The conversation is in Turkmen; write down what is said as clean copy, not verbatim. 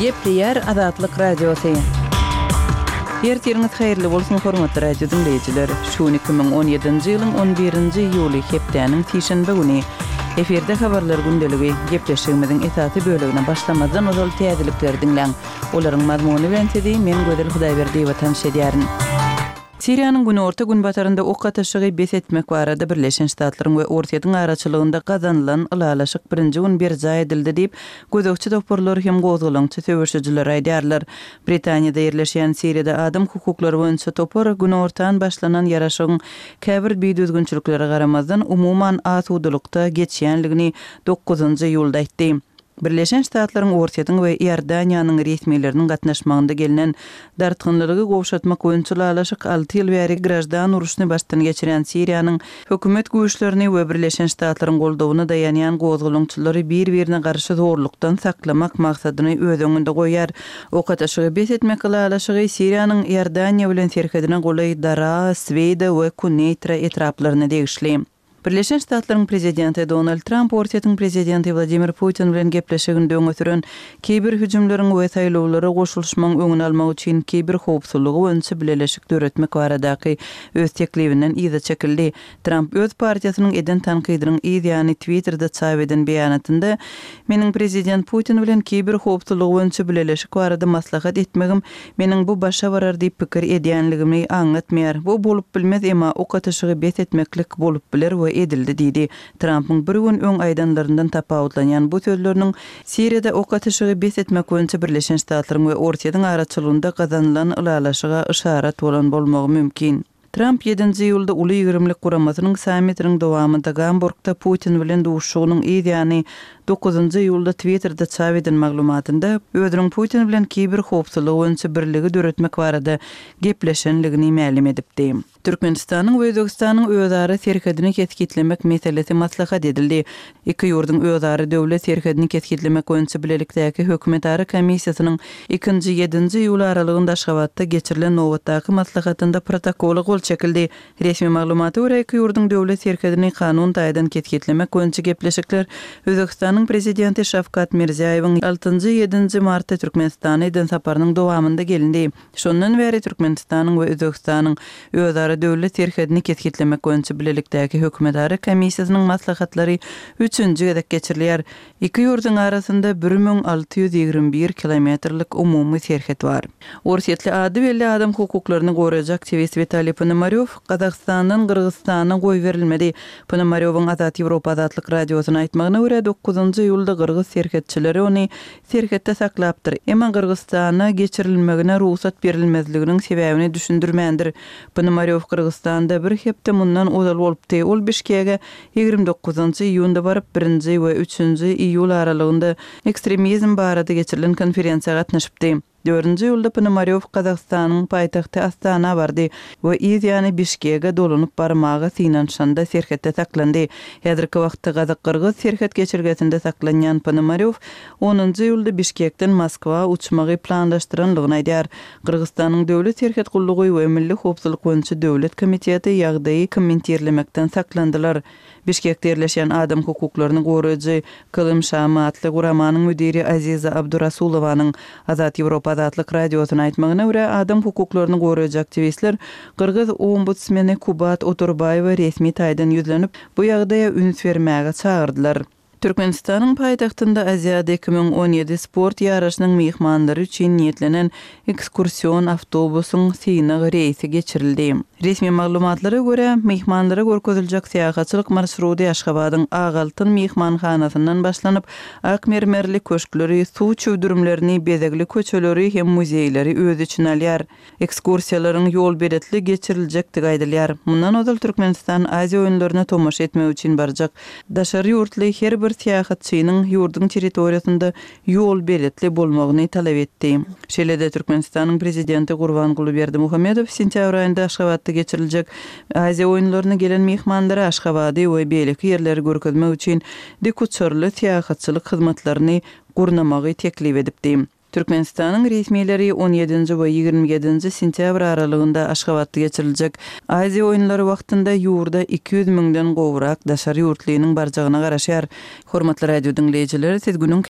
Gepleyer Azatlyk Radiosu. Ertiriniz hayırlı bolsun hormatly radio dinleyijiler. Şu 2017-nji ýylyň 11-nji ýuly hepdeniň tişenbe güni eferde habarlar gündeligi gepleşigimiziň esasy bölegine başlamazdan ozal täzelikler dinleň. Olaryň mazmuny bilen tedi men Gödel Hudaýberdi watan şedýärin. Siriýanyň günorta gün batarynda ok ataşygy bes etmek barada Birleşen Ştatlaryň we Ortaýadyň araçylygynda gazanylan ılalaşyk birinji gün berja edildi diýip gözükçi toporlar hem gozgulaňçy töweşijiler aýdýarlar. Britaniýada ýerleşýän Siriýada adam hukuklary boýunça topor günortadan başlanan ýaraşygyň käbir biýdüzgünçilikleri garamazdan umuman asudulukda geçýänligini 9-njy ýylda aýtdy. Birleşen Ştatlaryň Ortaýadyň we Iordaniýanyň resmiýetleriniň gatnaşmagynda gelinen dartgynlygy gowşatmak boýunça ýalaşyk 6 ýyl bäri grajdan uruşyny baştan geçiren Siriýanyň hökümet güýçlerini we Birleşen Ştatlaryň goldawyna daýanýan gozgulaňçylary bir-birine garşy zorlukdan saklamak maksadyny öz öňünde goýar. Ok ataşygy bes etmek ýalaşygy Siriýanyň Iordaniýa bilen serhedine golay Dara, Sweda we Kuneytra etraplaryna degişli. Birleşen Ştatlaryň prezidenti Donald Trump Ortaýadyň prezidenti Vladimir Putin bilen gepleşiginde öňütüren kiber hüjümleriň we saýlawlara goşulmagyň öňüni almak üçin kiber howpsuzlygy boýunça bileşik döretmek baradaky öz teklibinden ýa-da çekildi. Trump öz partiýasynyň eden tankydynyň ýa-ni Twitterda çap eden beýanatynda "Meniň prezident Putin bilen kiber howpsuzlygy boýunça bileşik barada maslahat etmegim meniň bu başa barar diýip pikir edýänligimi aňlatmaýar. Bu bolup bilmez emma ok ataşygy bes etmeklik bolup biler we edildi diýdi. Trump'ın bir gün öň aýdanlaryndan tapawutlanýan bu sözleriniň Siriýada ok ataşygy bes etmek boýunça Birleşen Ştatlaryň we Ortaýadyň araçylygynda gazanylan ılalaşyga işaret bolan bolmagy mümkin. Trump 7-nji ýylda uly 20lik guramasynyň sammitiniň dowamynda Gamburgda Putin bilen duşugynyň ýa-ni 9-njy ýylda Twitterda çap eden maglumatynda özüniň Putin bilen kiber howpsuzlygy boýunça birligi döretmek barada gepleşenligini ma'lum edipdi. Türkmenistanyň we Özbegistanyň özara serhedini ketkitlemek meselesi maslahat edildi. Iki ýurduň özara döwlet serhedini ketkitlemek boýunça bilelikdäki hökümet ara komissiýasynyň 2-nji 7-nji ýyl aralygynda Aşgabatda geçirilen nowatdaky maslahatynda protokoly gol çekildi. Resmi maglumata görä iki ýurduň döwlet serhedini kanun taýdan ketkitlemek boýunça gepleşikler Özbegistanyň prezidenti Şavkat Mirziýowyň 6-njy 7-nji martda Türkmenistana eden saparynyň dowamynda gelindi. Şondan beri Türkmenistanyň we Özbegistanyň özara döwlet serhedini ketkitlemek boýunça bilelikdäki hökümet ara komissiýasynyň maslahatlary 3-nji gedek geçirilýär. Iki ýurduň arasynda 1621 kilometrlik umumy serhed bar. Ortaýatly ady belli adam hukuklaryny goraýjak aktivist Vitaliy Ponomarёw Gazagstanyň Kyrgyzstana goý berilmedi. Ponomarёwyň Azat Ýewropa Azatlyk radiosyna aýtmagyna görä 9-njy ýylda Kyrgyz serhedçileri ony serhedde saklapdyr. Emma Kyrgyzstana geçirilmegine ruhsat berilmezliginiň sebäbini düşündirmändir. Ponomarёw Kyrgyzstanda bir hepde mundan ozal bolupdy. Ol Bişkekge 29-njy iýunda baryp 1-nji we 3-nji iýul aralygynda ekstremizm barada geçirilen konferensiýa gatnaşypdy. 4-nji ýylda Ponomarёw Gazagstanyň paýtagty Astana bardy we ýa-ni Bişkekge dolanyp barmagy synanşanda serhedde saklandy. Häzirki wagtda Kazak-Kyrgyz serhed geçirgesinde saklanýan Ponomarёw 10-njy ýylda Bişkekden Moskwa uçmagy planlaşdyranlygyny aýdýar. Kyrgyzstanyň döwlet serhed gullugy we milli howpsuzlyk boýunça döwlet komiteti ýagdaýy kommentirlemekden saklandylar. Bişkekde ýerleşýän adam hukuklaryny goraýjy Kılym Şama atly guramanyň müdiri Aziza Abdurasulowaň Azat Ýewropa Azatlyk radiosyna aýtmagyna görä adam hukuklaryny goraýjy aktivistler Kyrgyz ombudsmeni Kubat Oturbaýewa resmi taýdan ýüzlenip bu ýagdaýa üns bermäge çagyrdylar. Türkmenistanyň paýtagtynda Aziýada 2017 sport ýaraşynyň mehmanlary üçin niýetlenen ekskursiýon awtobusyň synagy reýsi geçirildi. Resmi maglumatlara görä mehmanlara görkeziljek seýahatçylyk marşruty Aşgabatyň Agaltyn mehmanhanasyndan başlanyp Akmermerli köşkleri, suw çöwdürümlerini, bezegli köçeleri hem muzeýleri öz içine alýar. Ekskursiýalaryň ýol beretli geçiriljekdi gaýdylýar. Mundan ozal Türkmenistan Aziýa oýunlaryna tomaşa etmek üçin barjak. Daşary ýurtly her bir seýahatçynyň ýurdun territoriýasynda ýol beretli bolmagyny talap etdi. Şeýle-de Türkmenistanyň prezidenti Gurbanguly Berdimuhammedow sentýabr aýynda Aşgabatda geçiriljek Aziýa oýunlaryna gelen mehmanlara Aşgabady we beýleki ýerleri görkezmek üçin dikuçarly seýahatçylyk hyzmatlaryny gurnamagy teklip edipdi. Türkmenistanyň resmiýetleri 17-nji we 27-nji sentýabr aralygynda Aşgabatda geçiriljek Aziýa oýunlary wagtynda ýurda 200 000den gowrak daşary ýurtlynyň barjagyna garaşýar. Hormatly radio dinleýijiler, siz günüň